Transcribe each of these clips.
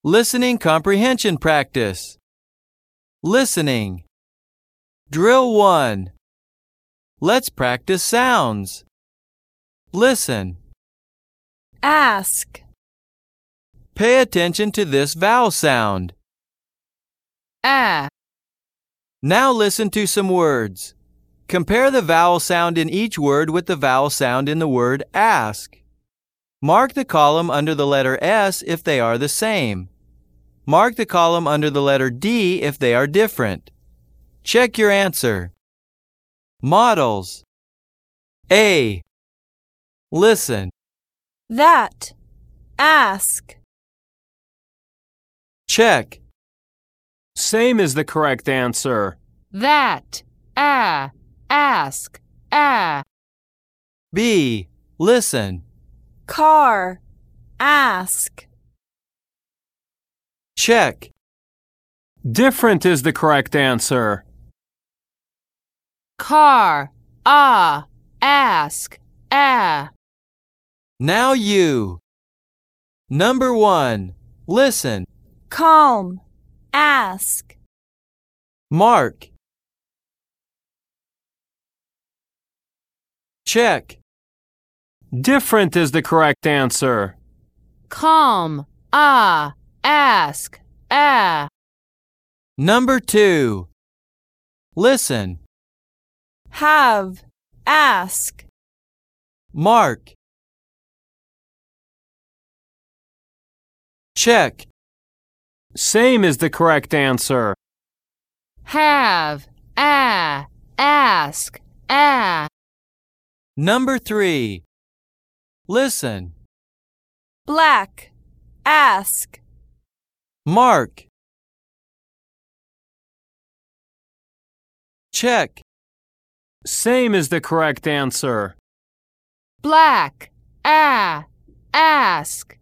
Listening comprehension practice. Listening. Drill 1. Let's practice sounds. Listen. Ask. Pay attention to this vowel sound. A. Now listen to some words. Compare the vowel sound in each word with the vowel sound in the word ask. Mark the column under the letter S if they are the same. Mark the column under the letter D if they are different. Check your answer. Models. A. Listen. That. Ask. Check. Same is the correct answer. That. Ask. B. Listen. Car. Ask. Check. Different is the correct answer. Car. Ask. Now you. Number 1. Listen. Calm. Ask. Mark. Check. Different is the correct answer. Calm. Ask. Number 2. Listen. Have. Ask. Mark. Check. Same is the correct answer. Have. Ask. Number 3. Listen. Black. Ask. Mark. Check. Same is the correct answer. Black. Ask.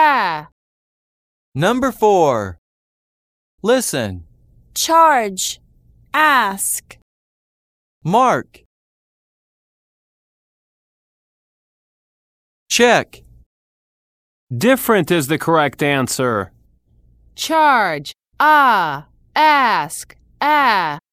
Number 4. Listen. Charge. Ask. Mark. Check. Different is the correct answer. Charge. Ask.